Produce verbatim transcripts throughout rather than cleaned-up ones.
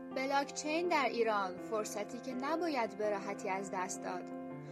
بلاکچین در ایران، فرصتی که نباید به راحتی از دست داد.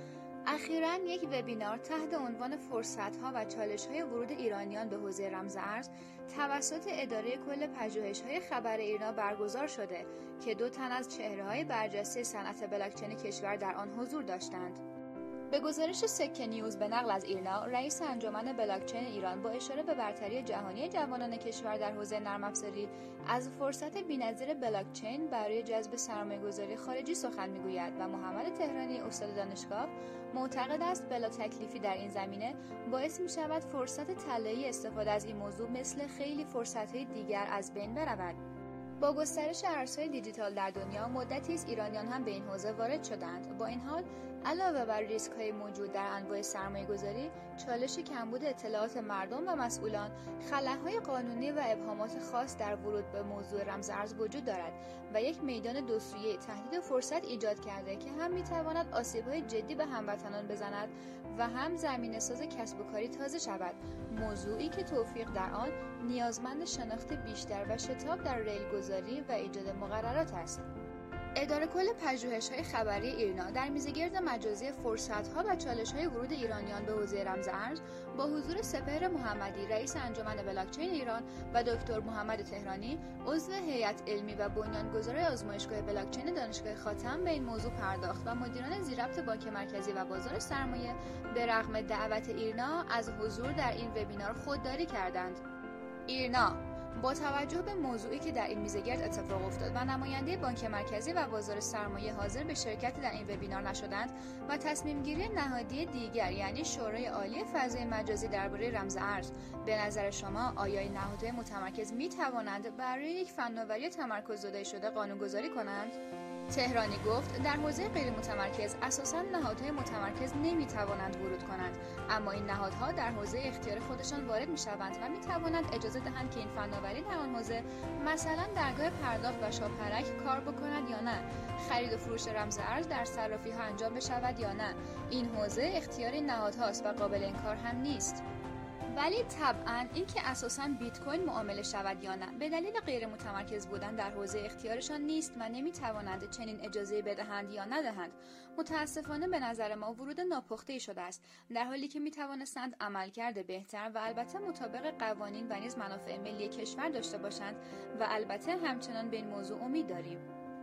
اخیراً یک وبینار تحت عنوان فرصت‌ها و چالش‌های ورود ایرانیان به حوزه رمز ارز توسط اداره کل پژوهش‌های خبر ایرنا برگزار شده که دو تن از چهره‌های برجسته صنعت بلاکچین کشور در آن حضور داشتند. به گزارش سکه نیوز به نقل از ایرنا، رئیس انجمن بلاکچین ایران با اشاره به برتری جهانی جوانان کشور در حوزه نرم افزاری از فرصت بی‌نظیر بلاکچین برای جذب سرمایه‌گذاری خارجی سخن می‌گوید و محمد تهرانی استاد دانشگاه معتقد است بلا تکلیفی در این زمینه باعث می‌شود فرصت طلایی استفاده از این موضوع مثل خیلی فرصت‌های دیگر از بین برود. با گسترش ارزهای دیجیتال در دنیا، مدتی است ایرانیان هم به این حوزه وارد شدند. با این حال، علاوه بر ریسک‌های موجود در انواع سرمایه‌گذاری، چالش کمبود اطلاعات مردم و مسئولان، خلاهای قانونی و ابهامات خاص در ورود به موضوع رمز ارز وجود دارد و یک میدان دوسویه تهدید فرصت ایجاد کرده که هم می‌تواند آسیب‌های جدی به هموطنان بزند و هم زمینه‌ساز کسب و کاری تازه شود. موضوعی که توفیق در آن نیازمند شناخت بیشتر و شتاب در ریل‌گذاری و ایجاد مقررات است. اداره کل پژوهش‌های خبری ایرنا در میزگرد مجازی فرصت‌ها و چالش‌های ورود ایرانیان به حوزه رمز ارز با حضور سپهر محمدی رئیس انجمن بلاکچین ایران و دکتر محمد تهرانی عضو هیئت علمی و بنیانگذار آزمایشگاه بلاکچین دانشگاه خاتم به این موضوع پرداخت و مدیران زیربط بانک مرکزی و بازار سرمایه به رغم دعوت ایرنا از حضور در این وبینار خودداری کردند. ایرنا با توجه به موضوعی که در این میزگرد اتفاق افتاد و نماینده بانک مرکزی و بازار سرمایه حاضر به شرکت در این وبینار نشدند و تصمیم گیری نهادی دیگر یعنی شورای عالی فضای مجازی درباره رمز ارز، به نظر شما آیا این نهادهای متمرکز می توانند برای یک فناوری تمرکز زده شده قانونگذاری کنند؟ تهرانی گفت در حوزه غیر متمرکز اساساً نهادهای متمرکز نمی توانند ورود کنند، اما این نهادها در حوزه اختیار خودشان وارد می شوند و می توانند اجازه دهند که این فناوری در آن حوزه مثلا درگاه پرداخت و شاپرک کار بکند یا نه، خرید و فروش رمز ارز در صرافی ها انجام بشود یا نه. این حوزه اختیار این نهادهاست و قابل انکار هم نیست. ولی طبعاً اینکه اساساً بیت کوین معامله شود یا نه به دلیل غیر متمرکز بودن در حوزه اختیارشان نیست و نمیتوانند چنین اجازه بدهند یا ندهند. متاسفانه به نظر ما ورود ناپخته‌ای شده است، در حالی که میتوانستند عملکرد بهتر و البته مطابق قوانین و نیز منافع ملی کشور داشته باشند و البته همچنان به این موضوع امید داریم.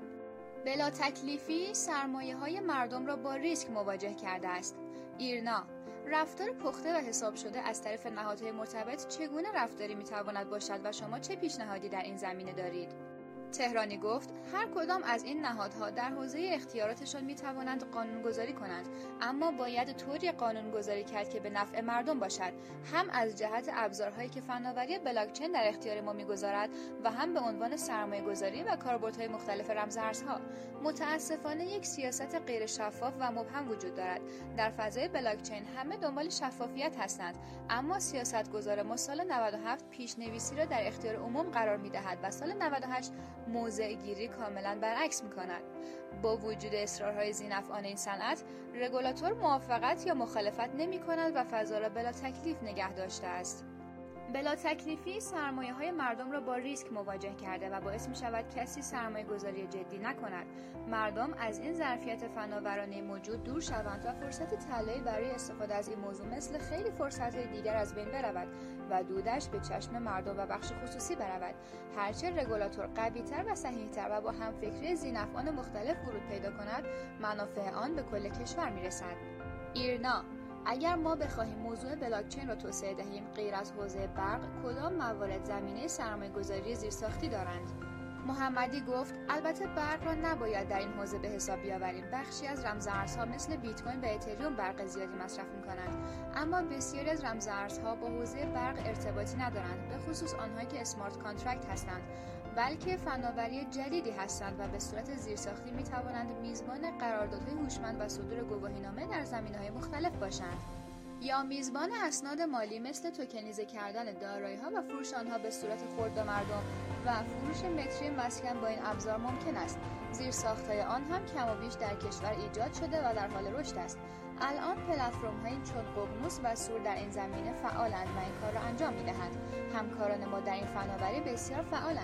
بلا تکلیفی سرمایه‌های مردم را با ریسک مواجه کرده است. ایرنا رفتار پخته و حساب شده از طرف نهادهای مرتبط چگونه رفتاری میتواند باشد و شما چه پیشنهادی در این زمینه دارید؟ تهرانی گفت هر کدام از این نهادها در حوزه اختیاراتشان میتوانند قانونگذاری کنند، اما باید طوری قانونگذاری کرد که به نفع مردم باشد، هم از جهت ابزارهایی که فناوری بلاکچین در اختیار ما میگذارد و هم به عنوان سرمایه‌گذاری و کاربردهای مختلف رمز ارزها. متاسفانه یک سیاست غیر شفاف و مبهم وجود دارد. در فضای بلاکچین همه دنبال شفافیت هستند، اما سیاستگزار ما سال نود و هفت پیش‌نویسی را در اختیار عموم قرار میدهد و سال نود و هشت موضع گیری کاملا برعکس می کند. با وجود اصرارهای ذی‌نفعان این صنعت، رگولاتور موافقت یا مخالفت نمی کند و فضا را بلا تکلیف نگه داشته است. بلا تکلیفی سرمایه های مردم را با ریسک مواجه کرده و باعث می شود کسی سرمایه گذاری جدی نکند. مردم از این ظرفیت فناورانه موجود دور شوند و فرصت طلایی برای استفاده از این موضوع مثل خیلی فرصت‌های دیگر از بین برود و دودش به چشم مردم و بخش خصوصی برود. هرچه رگولاتور قوی‌تر و صحیح‌تر و با همفکری ذی‌نفعان مختلف ورود پیدا کند، منافع آن به کل کشور می رسد. ایرنا اگر ما بخواهیم موضوع بلاکچین را توسعه دهیم، غیر از حوزه برق کدام موارد زمینه سرمایه‌گذاری زیرساختی دارند؟ محمدی گفت البته برق را نباید در این حوزه به حساب بیاوریم. بخشی از رمز ارزها مثل بیت کوین و اتریوم برق زیادی مصرف می‌کنند، اما بسیاری از رمز ارزها با حوزه برق ارتباطی ندارند، به خصوص آنهایی که اسمارت کانترکت هستند، بلکه فناوری جدیدی هستند و به صورت زیرساختی می‌توانند میزبان قراردادهای هوشمند و صدور گواهینامه در زمینه‌های مختلف باشند. یا میزبان اسناد مالی مثل توکنیزه کردن دارایی‌ها و فروش آنها به صورت خرد به مردم و فروش متری مسکن با این ابزار ممکن است. زیرساخت‌های آن هم کم و بیش در کشور ایجاد شده و در حال رشد است. الان پلتفرم‌هایی چون ققنوس و سور در این زمینه فعالند و این کار را انجام می‌دهند. همکاران ما در این فناوری بسیار فعالند،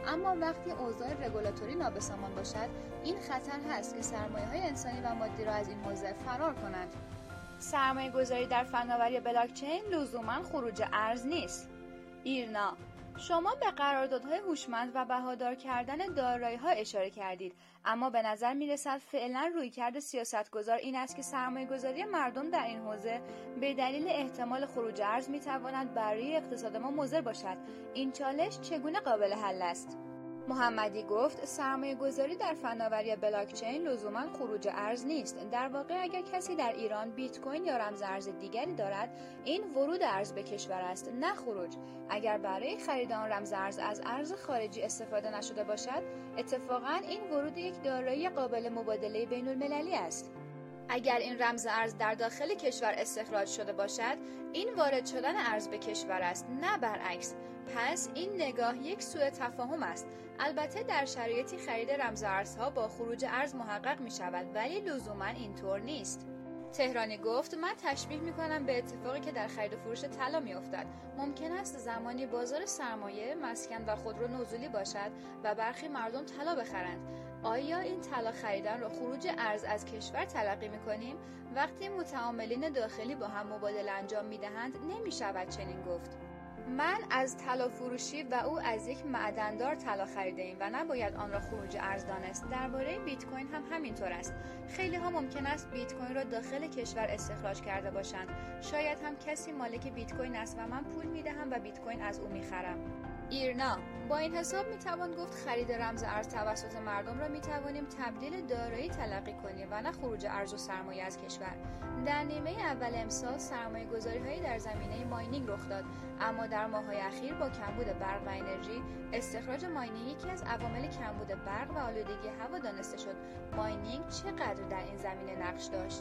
اما وقتی اوضاع رگولاتوری نابسامان باشد، این خطر هست که سرمایه‌های انسانی و مادی را از این حوزه فرار کنند. سرمایه گذاری در فناوری بلاکچین لزوما خروج ارز نیست. ایرنا: شما به قراردادهای هوشمند و بهادار کردن دارایی‌ها اشاره کردید، اما به نظر می‌رسد فعلا رویکرد سیاستگزار این است که سرمایه‌گذاری مردم در این حوزه به دلیل احتمال خروج ارز می‌تواند برای اقتصاد ما مضر باشد. این چالش چگونه قابل حل است؟ محمدی گفت سرمایه گذاری در فناوری بلاکچین لزوما خروج ارز نیست. در واقع اگر کسی در ایران بیت کوین یا رمز ارز دیگری دارد، این ورود ارز به کشور است، نه خروج. اگر برای خرید آن رمز ارز از ارز خارجی استفاده نشده باشد، اتفاقا این ورود یک دارایی قابل مبادله بین المللی است. اگر این رمز ارز در داخل کشور استخراج شده باشد، این وارد شدن ارز به کشور است، نه برعکس. پس این نگاه یک سوء تفاهم است. البته در شرایطی خرید رمز ارزها با خروج ارز محقق می شود، ولی لزوما اینطور نیست. تهرانی گفت من تشبیه می کنم به اتفاقی که در خرید و فروش طلا می افتد. ممکن است زمانی بازار سرمایه، مسکن و خودرو نزولی باشد و برخی مردم طلا بخرند. آیا این طلا خریدن را خروج ارز از کشور تلقی می کنیم؟ وقتی متعاملین داخلی با هم مبادله انجام می دهند نمی شود چنین گفت. من از طلا فروشی و او از یک معدندار طلا خریده ایم و نباید آن را خروج ارز دانست. درباره بیت کوین هم همینطور است. خیلی ها ممکن است بیت کوین را داخل کشور استخراج کرده باشند. شاید هم کسی مالک بیت کوین است و من پول میدهم و بیت کوین از او میخرم. ایرنا: با این حساب میتوان گفت خرید رمز ارز توسط مردم را میتوانیم تبدیل دارایی تلقی کنیم و نه خروج ارز و سرمایه از کشور. در نیمه اول امسال سرمایه گذاری هایی در زمینه ماینینگ رخ داد، اما در ماه‌های اخیر با کمبود برق و انرژی، استخراج ماینینگ یکی از عوامل کمبود برق و آلودگی هوا دانسته شد. ماینینگ چقدر در این زمینه نقش داشت؟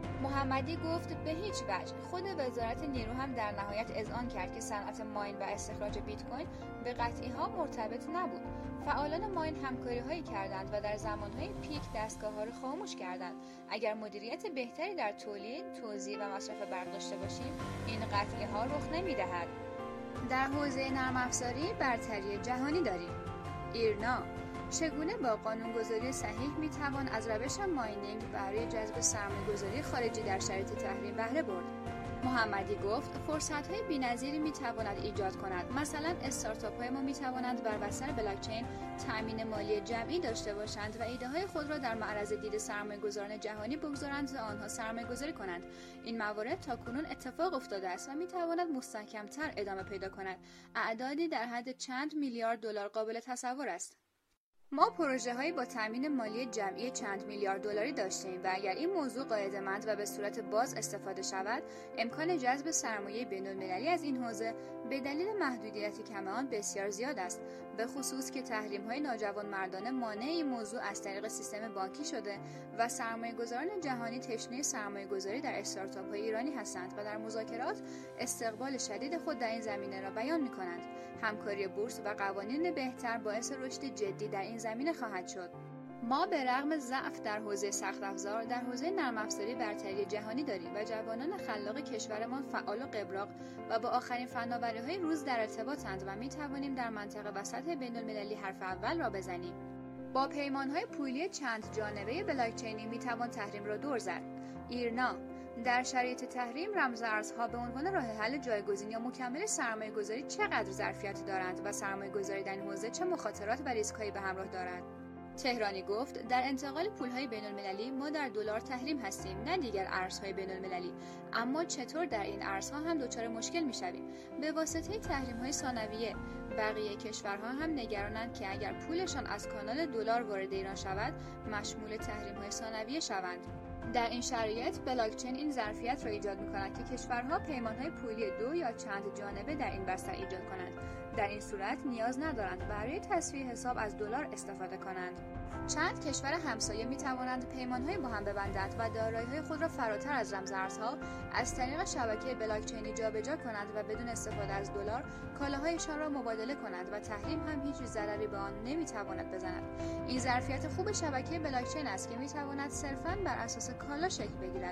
محمدی گفت به هیچ وجه. خود وزارت نیرو هم در نهایت اذعان کرد که صنعت ماین و استخراج بیت کوین به قطعی ها مرتبط نبود. فعالان ماین همکاری هایی کردند و در زمانهای پیک دستگاه ها را خاموش کردند. اگر مدیریت بهتری در تولید، توزیع و مصرف برق داشته باشیم، این قطعی ها رخ نمی دهد. در حوزه نرم افزاری برتری جهانی داریم. ایرنا: چگونه با قانونگذاری صحیح می توان از روش ماینینگ برای جذب سرمایه‌گذاری خارجی در شرایط تحریم بهره برد؟ محمدی گفت فرصت‌های بی‌نظیری می‌تواند ایجاد کند. مثلا استارتاپ‌های ما می‌توانند بر بستر بلاکچین تأمین مالی جمعی داشته باشند و ایده‌های خود را در معرض دید سرمایه‌گذاران جهانی بگذارند و آنها سرمایه‌گذاری کنند. این موارد تاکنون اتفاق افتاده است و می‌تواند مستحکم‌تر ادامه پیدا کند. اعدادی در حد چند میلیارد دلار قابل تصور است. ما پروژه‌هایی با تامین مالی جمعی چند میلیارد دلاری داشتیم و اگر این موضوع قاعده‌مند و به صورت باز استفاده شود، امکان جذب سرمایه بین‌المللی از این حوزه به دلیل محدودیت کم آن بسیار زیاد است، به خصوص که تحریم‌های ناجوانمردانه مانع این موضوع از طریق سیستم بانکی شده و سرمایه‌گذاران جهانی تشنه سرمایه‌گذاری در استارتاپ‌های ایرانی هستند و در مذاکرات استقبال شدید خود در این زمینه را بیان می‌کنند. همکاری بورس و قوانین بهتر باعث رشد جدی در این زمینه خواهد شد. ما به رغم ضعف در حوزه سخت افزار در حوزه نرم افزاری برتری جهانی داریم و جوانان خلاق کشورمان فعال و قبراق و با آخرین فناوری‌های روز در ارتباطند و می توانیم در منطقه و سطح بین‌المللی حرف اول را بزنیم. با پیمان‌های پولی چند جانبه بلاکچینی می توان تحریم را دور زد. ایرنا: در شرایط تحریم رمز ارزها به عنوان راه حل جایگزین یا مکمل سرمایه‌گذاری چقدر ظرفیت دارند و سرمایه‌گذاری در این حوزه چه مخاطرات و ریسک‌هایی به همراه دارد؟ تهرانی گفت در انتقال پول‌های بین‌المللی ما در دلار تحریم هستیم، نه دیگر ارزهای بین‌المللی. اما چطور در این ارزها هم دچار مشکل می‌شویم؟ به واسطه تحریم‌های ثانویه. بقیه کشورها هم نگرانند که اگر پولشان از کانال دلار وارد ایران شود، مشمول تحریم‌های ثانویه شوند. در این شرایط بلاکچین این ظرفیت را ایجاد می‌کند که کشورها پیمان‌های پولی دو یا چند جانبه در این بستر ایجاد کنند. در این صورت نیاز ندارند برای تسویه حساب از دلار استفاده کنند. چند کشور همسایه می توانند پیمان‌های با هم ببندند و دارایی‌های خود را فراتر از رمز ارزها از طریق شبکه بلاکچینی جابجا کنند و بدون استفاده از دلار کالاهایشان را مبادله کنند و تحریم هم هیچ ضرری به آن نمی‌تواند بزند. این ظرفیت خوب شبکه بلاکچین است که می‌تواند صرفاً بر اساس کالا شکل بگیرد.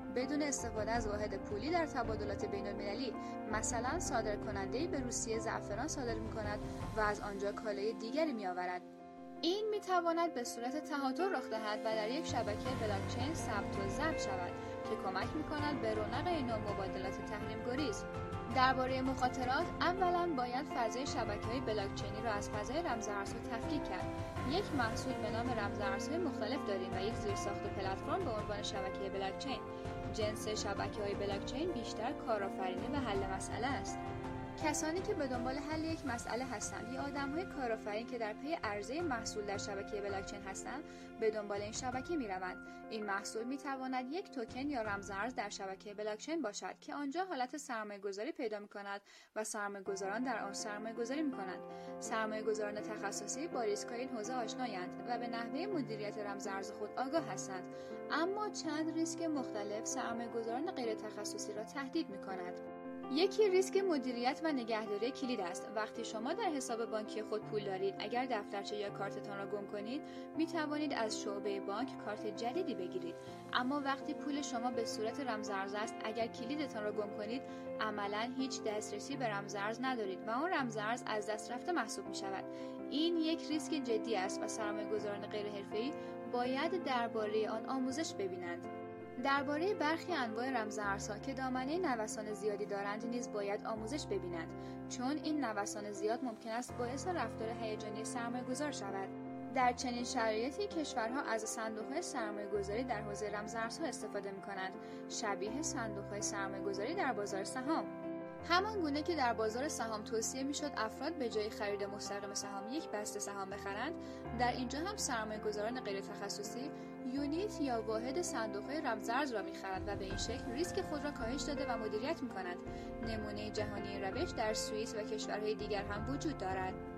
بدون استفاده از واحد پولی در تبادلات بین المللی. مثلا صادرکننده‌ای به روسیه زعفران صادر می‌کند و از آنجا کالای دیگری می‌آورد. این می‌تواند به صورت تهاتر رخ دهد و در یک شبکه بلاکچین ثبت و ضبط شود که کمک می‌کند به رونق این نوع مبادلات تحریم‌گریز. درباره مخاطرات، اولا باید فضای شبکه‌های بلاکچینی را از فضای رمزارزها تفکیک کرد. یک محصول به نام رمزارزهای مختلف داریم و یک زیرساخت پلتفرم به عنوان شبکه بلاکچین. جنس شبکه‌های بلاکچین بیشتر کارآفرینی و حل مسئله است. کسانی که به دنبال حل یک مسئله هستند یا آدم‌های کارآفرین که در پی عرضه محصول در شبکه بلاکچین هستند، به دنبال این شبکه می‌روند. این محصول می‌تواند یک توکن یا رمزارز در شبکه بلاکچین باشد که آنجا حالت سرمایه‌گذاری پیدا می‌کند و سرمایه‌گذاران در آن سرمایه‌گذاری می‌کنند. سرمایه‌گذاران تخصصی با ریسک‌های این حوزه آشنایند و به نحوه مدیریت رمزارز خود آگاه هستند، اما چند ریسک مختلف سرمایه‌گذاران غیر تخصصی را تهدید می‌کند. یکی ریسک مدیریت و نگهداری کلید است. وقتی شما در حساب بانکی خود پول دارید، اگر دفترچه یا کارتتان را گم کنید، می توانید از شعبه بانک کارت جدیدی بگیرید. اما وقتی پول شما به صورت رمزارز است، اگر کلیدتان را گم کنید، عملاً هیچ دسترسی به رمزارز ندارید و آن رمزارز از دست رفته محسوب می شود. این یک ریسک جدی است و سرمایه‌گذاران غیر حرفه‌ای باید درباره آن آموزش ببینند. درباره برخی انواع رمزارزها که دامنه نوسان زیادی دارند نیز باید آموزش ببینند، چون این نوسان زیاد ممکن است باعث رفتار هیجانی سرمایه‌گذار شود. در چنین شرایطی کشورها از صندوق‌های سرمایه‌گذاری در حوزه رمزارزها استفاده می‌کنند، شبیه صندوق‌های سرمایه‌گذاری در بازار سهام. همان گونه که در بازار سهام توصیه می‌شد افراد به جای خرید مستقیم سهام یک بسته سهام بخرند، در اینجا هم سرمایه‌گذاران غیر تخصصی یونیت یا واحد صندوق‌های رمزارز را می‌خرند و به این شکل ریسک خود را کاهش داده و مدیریت می‌کنند. نمونه جهانی روش در سوئیس و کشورهای دیگر هم وجود دارد.